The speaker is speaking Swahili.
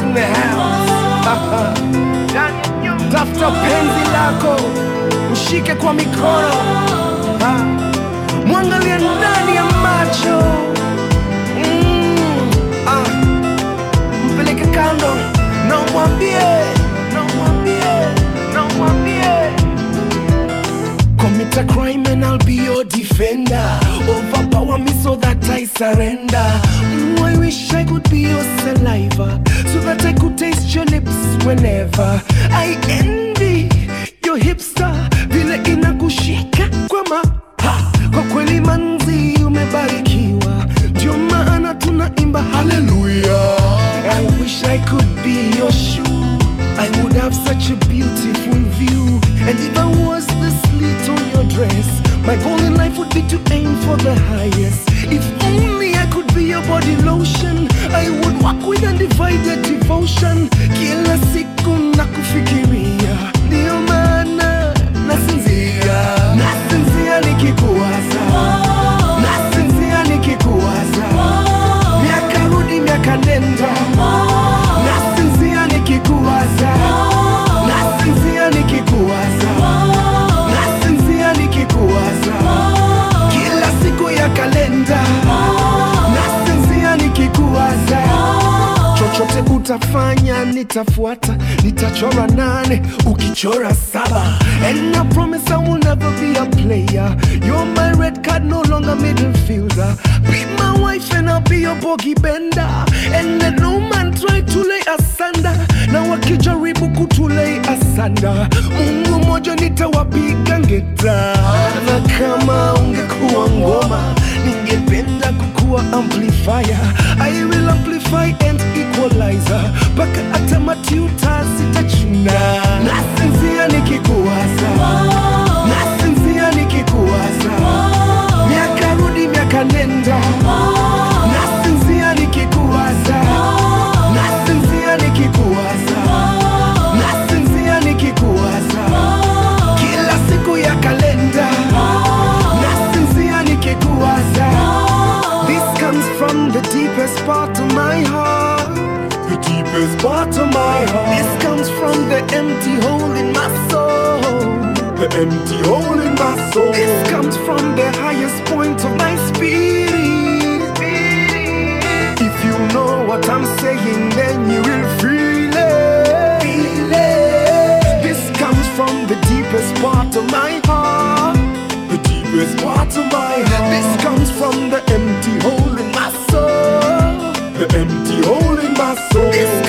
in the house. Tafuta penzi lako, mshike kwa mikono, mwangalie ndani ya macho, mpeleke kando na umwambie, commit a crime and I'll be your defender. Overpower me so that I surrender. I wish I could be your saliva, so that I could taste your lips whenever. I envy your hipster, vile inakushika kwa kwa kweli manzi umebarikiwa, ndio maana tunaimba hallelujah. I wish I could be your shoe, I would have such a beautiful view. And if I was the slit on your dress, my goal in life would be to aim for the highest. If only I could be your body lotion, I would walk with undivided devotion. Kila siku nakufikiria, ndio maana nasinzia nikikuwaza, nasinzia nikikuwaza, miaka rudi miaka nenda, nasinzia nikikuwaza, nasinzia nikikuwaza, nasinzia nikikuwaza, kila siku ya kalenda, nasinzia nikikuwaza. Chochote utafanya nitafuata, nitachora 8 ukichora 7. And I promise I will never be a player. You're my red card, no longer middle fielder. Be my wife and I'll be your bogey bender. And let no man try to lay asunder, na wakijaribu kutulei asanda, Mungu moja nitawapiga ngeta. Na kama ungekuwa ngoma, ningependa kukuwa amplifier. I will amplify and equalizer, paka hata matuta sitachuna. Nasinzia nikikuwaza, nasinzia nikikuwaza, miaka rudi miaka nenda, nasinzia nikikuwaza, nasinzia nikikuwaza, nasinzia nikikuwaza, kila siku ya kalenda, nasinzia nikikuwaza. This comes from the deepest part of my heart, the deepest part of my heart. This comes from the empty hole in my soul, the empty hole in my soul. This comes from the highest point of my spirit. If you know what I'm saying, then you will feel it. Feel it. This comes from the deepest part of my heart, the deepest part of my heart. This comes from the empty hole in my soul, the empty hole in my soul. This